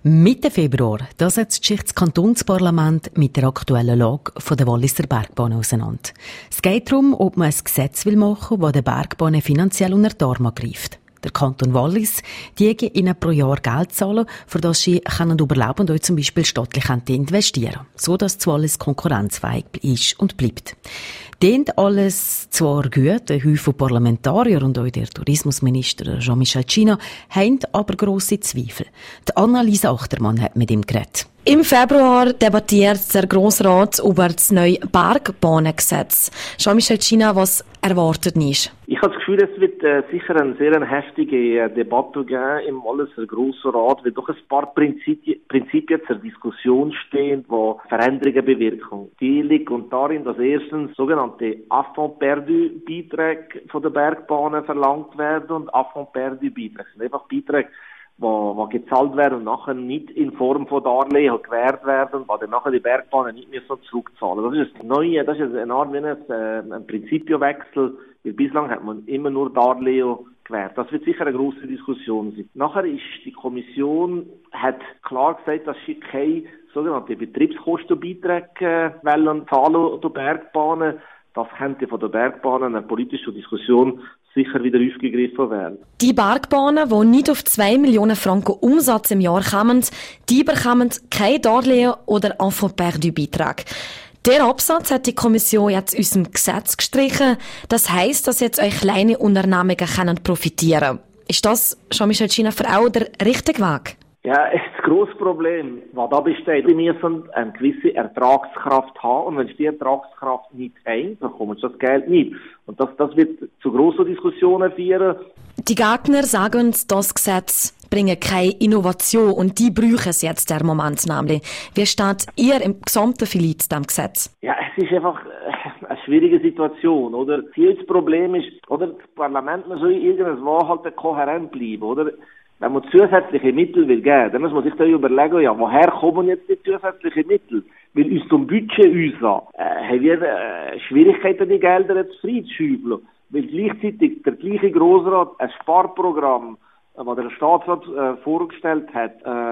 Mitte Februar da setzt sich das Kantonsparlament mit der aktuellen Lage der Walliser Bergbahnen auseinander. Es geht darum, ob man ein Gesetz machen will, das den Bergbahnen finanziell unter die Arme greift. Der Kanton Wallis, die ihnen pro Jahr Geld zahlen, für das sie überleben und auch zum Beispiel staatlich investieren, so dass das Wallis konkurrenzfähig ist und bleibt. Dient alles zwar gut, ein Haufen Parlamentarier und auch der Tourismusminister Jean-Michel China haben aber grosse Zweifel. Die Annalisa Achtermann hat mit ihm geredet. Im Februar debattiert der Grossrat über das neue Bergbahnengesetz. Jean-Michel China, was erwartet nicht? Ich habe das Gefühl, es wird sicher eine sehr heftige Debatte geben im Walliser Grossen Rat, weil doch ein paar Prinzipien zur Diskussion stehen, die Veränderungen bewirken. Die liegen darin, dass erstens sogenannte Affront perdu Beiträge von den Bergbahnen verlangt werden und Affront perdu Beiträge sind einfach Beiträge, die gezahlt werden und nachher nicht in Form von Darlehen gewährt werden, weil dann nachher die Bergbahnen nicht mehr so zurückzahlen. Das ist das Neue, das ist eine Art wie ein Prinzipienwechsel, weil bislang hat man immer nur Darlehen gewährt. Das wird sicher eine grosse Diskussion sein. Nachher ist die Kommission, hat klar gesagt, dass sie keine sogenannte Betriebskostenbeiträge zahlen der Bergbahnen. Das könnte von der Bergbahnen eine politische Diskussion sicher wieder aufgegriffen werden. Die Bergbahnen, die nicht auf 2 Millionen Franken Umsatz im Jahr kommen, die bekommen kein Darlehen oder Enfant perdu Beitrag. Der Absatz hat die Kommission jetzt aus dem Gesetz gestrichen. Das heisst, dass jetzt auch kleine Unternehmungen profitieren können. Ist das, Jean-Michel China, für auch der richtige Weg? Ja, das grosse Problem, was da besteht, wir müssen eine gewisse Ertragskraft haben und wenn sie die Ertragskraft nicht haben, dann kommt das Geld nicht. Und das wird zu grossen Diskussionen führen. Die Gegner sagen, das Gesetz bringe keine Innovation und die brauchen es jetzt der Moment nämlich. Wie steht ihr im gesamten Verhältnis zu diesem Gesetz? Ja, es ist einfach eine schwierige Situation, oder? Das Problem ist, oder, das Parlament muss irgendwo halt kohärent bleiben, oder? Wenn man zusätzliche Mittel will geben, dann muss man sich da überlegen, ja, woher kommen jetzt die zusätzlichen Mittel? Weil uns zum Budget haben wir Schwierigkeiten, die Gelder jetzt freizuschaufeln. Weil gleichzeitig der gleiche Grossrat ein Sparprogramm, was der Staatsrat vorgestellt hat,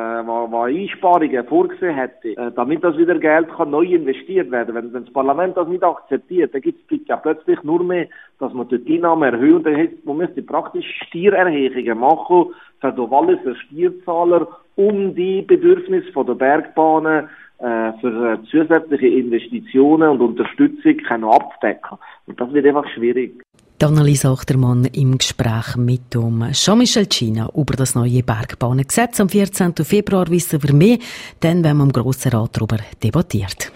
was Einsparungen vorgesehen hätte, damit das wieder Geld kann neu investiert werden. Wenn das Parlament das nicht akzeptiert, dann gibt es ja plötzlich nur mehr, dass man die Einnahmen erhöht. Dann heißt, man müsste praktisch Steuererhebungen machen für die Walliser Steuerzahler, um die Bedürfnisse der Bergbahnen für zusätzliche Investitionen und Unterstützung abzudecken. Und das wird einfach schwierig. Annalisa Achtermann im Gespräch mit Jean-Michel China über das neue Bergbahnengesetz. Am 14. Februar wissen wir mehr, dann werden wir im Grossen Rat darüber debattiert.